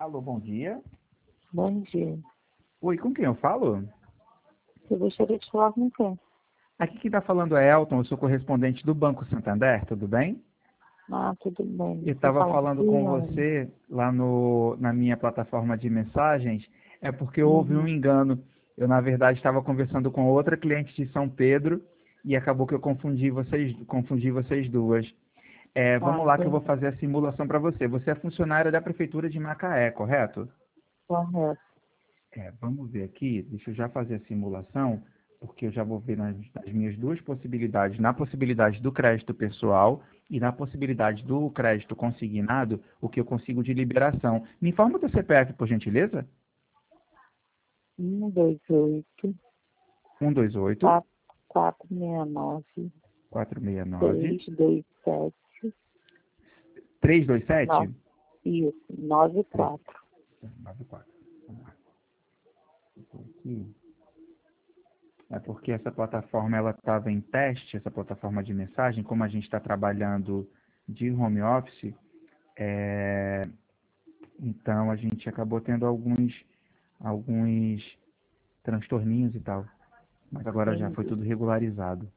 Alô, bom dia. Bom dia. Oi, com quem eu falo? Eu gostaria de falar com quem? Aqui quem está falando é Elton, eu sou correspondente do Banco Santander, tudo bem? Ah, tudo bem. Eu Você estava fala com falando com Juliana. você lá na minha plataforma de mensagens, é porque houve um Uhum. engano. Eu, na verdade, estava conversando com outra cliente de São Pedro e acabou que eu confundi vocês duas. Ah, Vamos lá que eu vou entendi. fazer a simulação para você. Você é funcionária da Prefeitura de Macaé, correto? Correto. Vamos ver aqui, deixa eu já fazer a simulação, porque eu já vou ver nas minhas duas possibilidades, na possibilidade do crédito pessoal e na possibilidade do crédito consignado, o que eu consigo de liberação. Me informa do CPF, por gentileza? 128 128 4 469 469 627 9. 327 Isso, 3 94. 94. Vamos lá. Aqui. É porque essa plataforma ela estava em teste, essa plataforma de mensagem, como a gente está trabalhando de home office, é, então a gente acabou tendo alguns transtorninhos e tal. Mas agora já foi Entendi. tudo regularizado.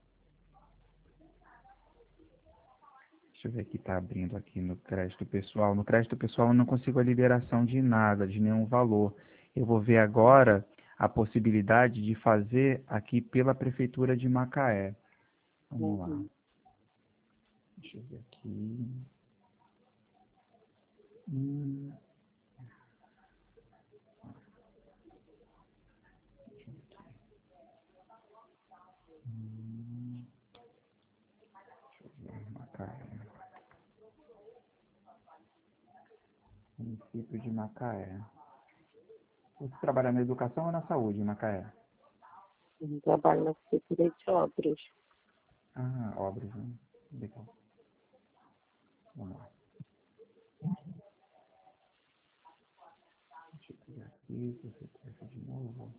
Deixa eu ver aqui, está abrindo aqui no crédito pessoal. No crédito pessoal eu não consigo a liberação de nada, de nenhum valor. Eu vou ver agora a possibilidade de fazer aqui pela Prefeitura de Macaé. Vamos lá. Uhum. Deixa eu ver aqui. Hum, deixa eu ver, Macaé. Município de Macaé. Você trabalha na educação ou na saúde, em Macaé? Eu trabalho na Secretaria de Obras. Ah, obras, né? Legal. Vamos lá. Deixa eu pegar aqui, se você quer de novo.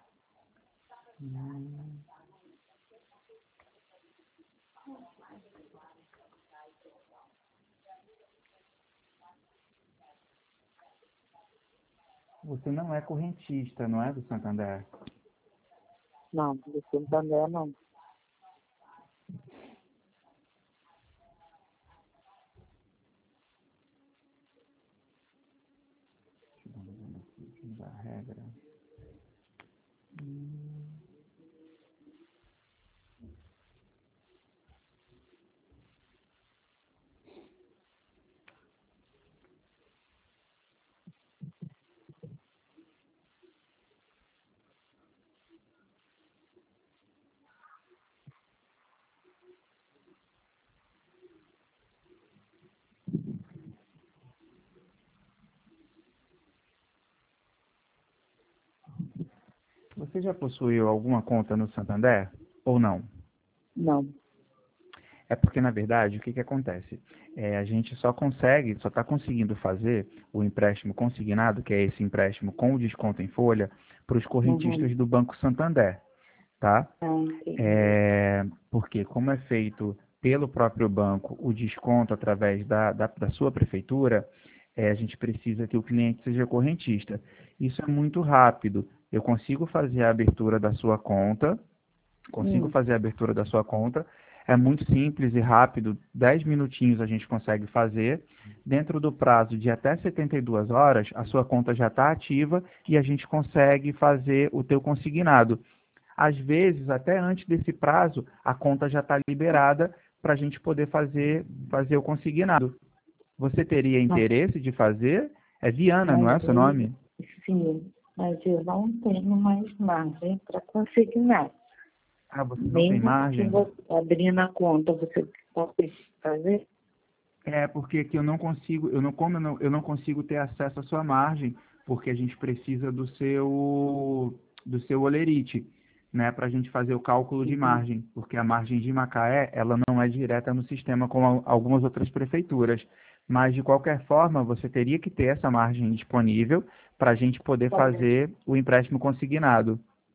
Hum, Você não é correntista, não é, do Santander? Não, do Santander não. Deixa eu dar uma olhada aqui, da regra. Hum, Você já possuiu alguma conta no Santander ou não? Não. É porque, na verdade, o que acontece? A gente só está conseguindo fazer o empréstimo consignado, que é esse empréstimo com o desconto em folha, para os Uhum. correntistas do Banco Santander, tá? Ah, entendi. Porque como é feito pelo próprio banco o desconto através da sua prefeitura, a gente precisa que o cliente seja correntista. Isso é muito rápido. Eu consigo fazer a abertura da sua conta, consigo Hum. fazer a abertura da sua conta. É muito simples e rápido, 10 minutinhos a gente consegue fazer. Dentro do prazo de até 72 horas, a sua conta já está ativa e a gente consegue fazer o teu consignado. Às vezes, até antes desse prazo, a conta já está liberada para a gente poder fazer o consignado. Você teria Mas, interesse de fazer? É Viana, não mas é o seu nome? sim, mas eu não tenho mais margem para consignar. Ah, você não tem Mesmo que margem? você abrir na conta, você pode fazer? É porque aqui eu não consigo, eu não consigo ter acesso à sua margem, porque a gente precisa do seu holerite, né, para a gente fazer o cálculo de Uhum. margem, porque a margem de Macaé, ela não é direta no sistema como algumas outras prefeituras. Mas, de qualquer forma, você teria que ter essa margem disponível para a gente poder fazer o empréstimo consignado.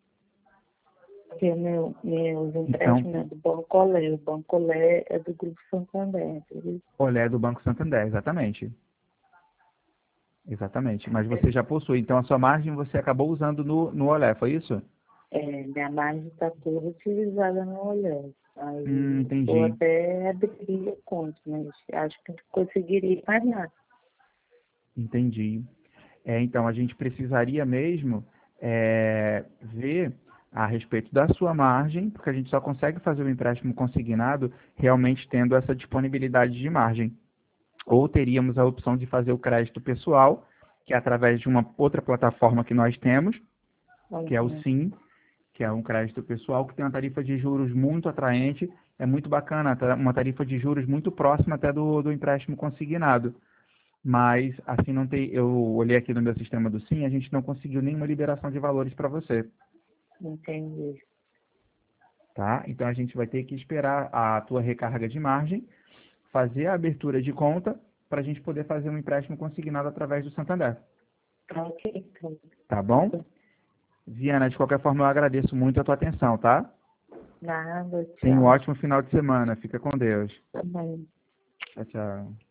Porque meus Então, empréstimos é do Banco Olé. O Banco Olé é do Grupo Santander. Por isso, Olé do Banco Santander, exatamente. Exatamente. Mas você já possui. Então, a sua margem você acabou usando no Olé, foi isso? Minha margem está toda utilizada no Olé. Aí eu Entendi. até abriria conta, mas acho que não conseguiria pagar. Entendi. Então, a gente precisaria mesmo ver a respeito da sua margem, porque a gente só consegue fazer o empréstimo consignado realmente tendo essa disponibilidade de margem. Ou teríamos a opção de fazer o crédito pessoal, que é através de uma outra plataforma que nós temos, que é o Uhum. Sim, que é um crédito pessoal que tem uma tarifa de juros muito atraente, é muito bacana, uma tarifa de juros muito próxima até do empréstimo consignado. Mas assim não tem, eu olhei aqui no meu sistema do Sim, a gente não conseguiu nenhuma liberação de valores para você, Entendi. tá? Então a gente vai ter que esperar a tua recarga de margem, fazer a abertura de conta para a gente poder fazer um empréstimo consignado através do Santander, Ok, então. tá bom? Viana, de qualquer forma eu agradeço muito a tua atenção, tá? Nada, Tenha um tchau. ótimo final de semana, fica com Deus. Também. Tchau, tchau.